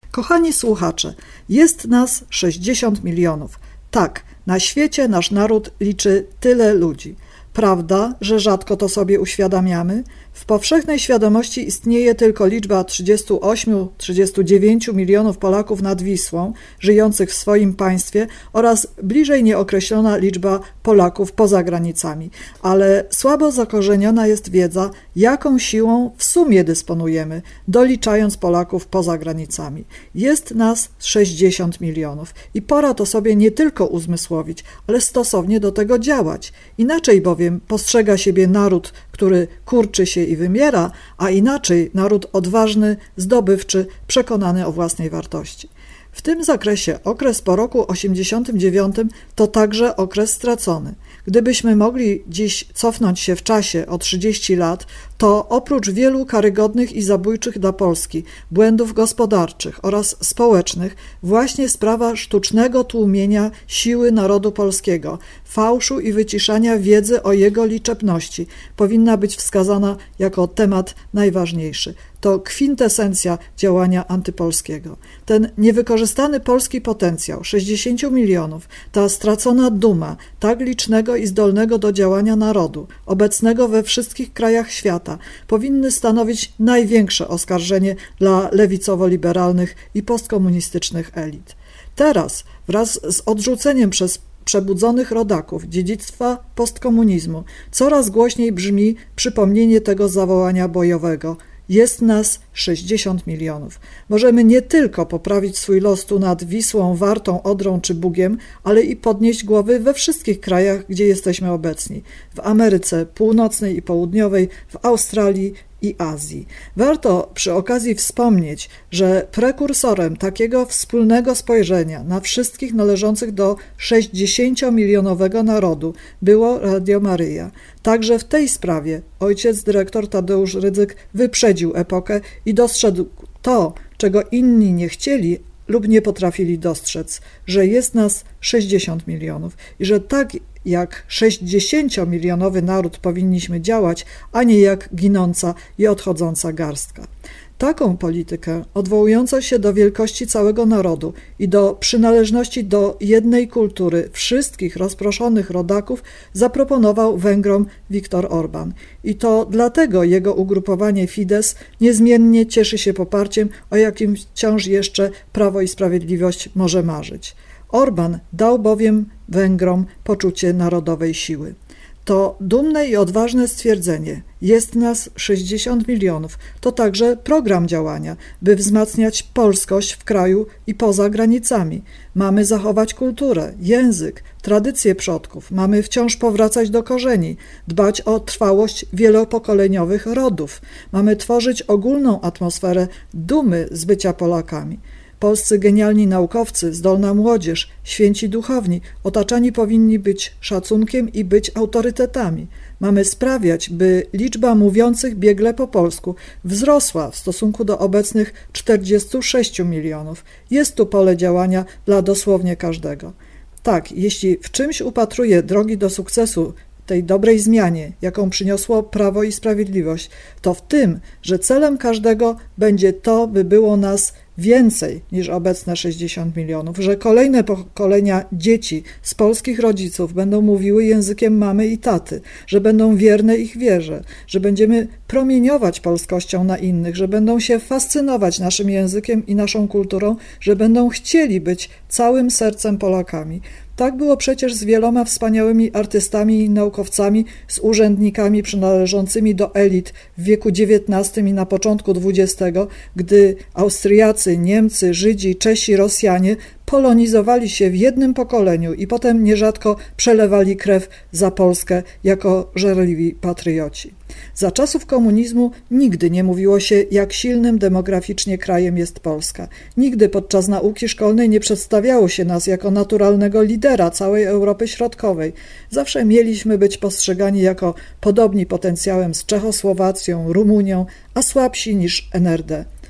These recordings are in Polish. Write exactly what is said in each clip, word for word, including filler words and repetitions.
Kochani słuchacze, jest nas sześćdziesiąt milionów. Tak, na świecie nasz naród liczy tyle ludzi. Prawda, że rzadko to sobie uświadamiamy? W powszechnej świadomości istnieje tylko liczba trzydziestu ośmiu do trzydziestu dziewięciu milionów Polaków nad Wisłą, żyjących w swoim państwie, oraz bliżej nieokreślona liczba Polaków poza granicami. Ale słabo zakorzeniona jest wiedza, jaką siłą w sumie dysponujemy, doliczając Polaków poza granicami. Jest nas sześćdziesiąt milionów i pora to sobie nie tylko uzmysłowić, ale stosownie do tego działać. Inaczej bowiem postrzega siebie naród, który kurczy się i wymiera, a inaczej naród odważny, zdobywczy, przekonany o własnej wartości. W tym zakresie okres po roku osiemdziesiątym dziewiątym to także okres stracony. Gdybyśmy mogli dziś cofnąć się w czasie o trzydzieści lat, to oprócz wielu karygodnych i zabójczych dla Polski błędów gospodarczych oraz społecznych, właśnie sprawa sztucznego tłumienia siły narodu polskiego, fałszu i wyciszania wiedzy o jego liczebności powinna być wskazana jako temat najważniejszy. To kwintesencja działania antypolskiego. Ten niewykorzystany polski potencjał sześćdziesięciu milionów, ta stracona duma tak licznego i zdolnego do działania narodu, obecnego we wszystkich krajach świata, powinny stanowić największe oskarżenie dla lewicowo-liberalnych i postkomunistycznych elit. Teraz, wraz z odrzuceniem przez przebudzonych rodaków dziedzictwa postkomunizmu, coraz głośniej brzmi przypomnienie tego zawołania bojowego. Jest nas sześćdziesiąt milionów. Możemy nie tylko poprawić swój los tu nad Wisłą, Wartą, Odrą czy Bugiem, ale i podnieść głowy we wszystkich krajach, gdzie jesteśmy obecni. W Ameryce Północnej i Południowej, w Australii i Azji. Warto przy okazji wspomnieć, że prekursorem takiego wspólnego spojrzenia na wszystkich należących do sześćdziesięciomilionowego narodu było Radio Maryja. Także w tej sprawie ojciec dyrektor Tadeusz Rydzyk wyprzedził epokę i dostrzegł to, czego inni nie chcieli lub nie potrafili dostrzec, że jest nas sześćdziesiąt milionów i że tak jak sześćdziesięciomilionowy naród powinniśmy działać, a nie jak ginąca i odchodząca garstka. Taką politykę, odwołującą się do wielkości całego narodu i do przynależności do jednej kultury wszystkich rozproszonych rodaków, zaproponował Węgrom Viktor Orban. I to dlatego jego ugrupowanie Fidesz niezmiennie cieszy się poparciem, o jakim wciąż jeszcze Prawo i Sprawiedliwość może marzyć. Orban dał bowiem Węgrom poczucie narodowej siły. To dumne i odważne stwierdzenie, jest nas sześćdziesiąt milionów, to także program działania, by wzmacniać polskość w kraju i poza granicami. Mamy zachować kulturę, język, tradycje przodków, mamy wciąż powracać do korzeni, dbać o trwałość wielopokoleniowych rodów, mamy tworzyć ogólną atmosferę dumy z bycia Polakami. Polscy genialni naukowcy, zdolna młodzież, święci duchowni otaczani powinni być szacunkiem i być autorytetami. Mamy sprawiać, by liczba mówiących biegle po polsku wzrosła w stosunku do obecnych czterdziestu sześciu milionów. Jest tu pole działania dla dosłownie każdego. Tak, jeśli w czymś upatruję drogi do sukcesu, tej dobrej zmianie, jaką przyniosło Prawo i Sprawiedliwość, to w tym, że celem każdego będzie to, by było nas więcej niż obecne sześćdziesiąt milionów, że kolejne pokolenia dzieci z polskich rodziców będą mówiły językiem mamy i taty, że będą wierne ich wierze, że będziemy promieniować polskością na innych, że będą się fascynować naszym językiem i naszą kulturą, że będą chcieli być całym sercem Polakami. Tak było przecież z wieloma wspaniałymi artystami i naukowcami, z urzędnikami przynależącymi do elit w wieku dziewiętnastym i na początku dwudziestego, gdy Austriacy, Niemcy, Żydzi, Czesi, Rosjanie polonizowali się w jednym pokoleniu i potem nierzadko przelewali krew za Polskę jako żarliwi patrioci. Za czasów komunizmu nigdy nie mówiło się, jak silnym demograficznie krajem jest Polska. Nigdy podczas nauki szkolnej nie przedstawiało się nas jako naturalnego lidera całej Europy Środkowej. Zawsze mieliśmy być postrzegani jako podobni potencjałem z Czechosłowacją, Rumunią, a słabsi niż N R D.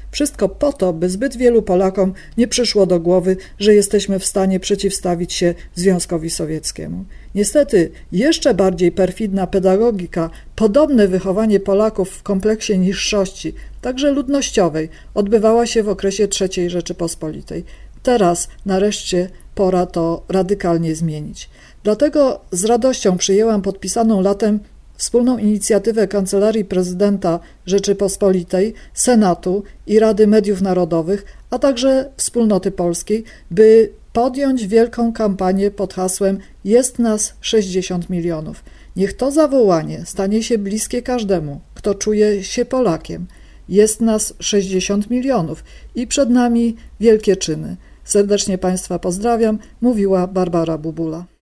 Wszystko po to, by zbyt wielu Polakom nie przyszło do głowy, że jesteśmy w stanie przeciwstawić się Związkowi Sowieckiemu. Niestety, jeszcze bardziej perfidna pedagogika, podobne wychowanie Polaków w kompleksie niższości, także ludnościowej, odbywała się w okresie trzeciej Rzeczypospolitej. Teraz nareszcie pora to radykalnie zmienić. Dlatego z radością przyjęłam podpisaną latem wspólną inicjatywę Kancelarii Prezydenta Rzeczypospolitej, Senatu i Rady Mediów Narodowych, a także Wspólnoty Polskiej, by podjąć wielką kampanię pod hasłem „Jest nas sześćdziesiąt milionów”. Niech to zawołanie stanie się bliskie każdemu, kto czuje się Polakiem. Jest nas sześćdziesiąt milionów i przed nami wielkie czyny. Serdecznie Państwa pozdrawiam, mówiła Barbara Bubula.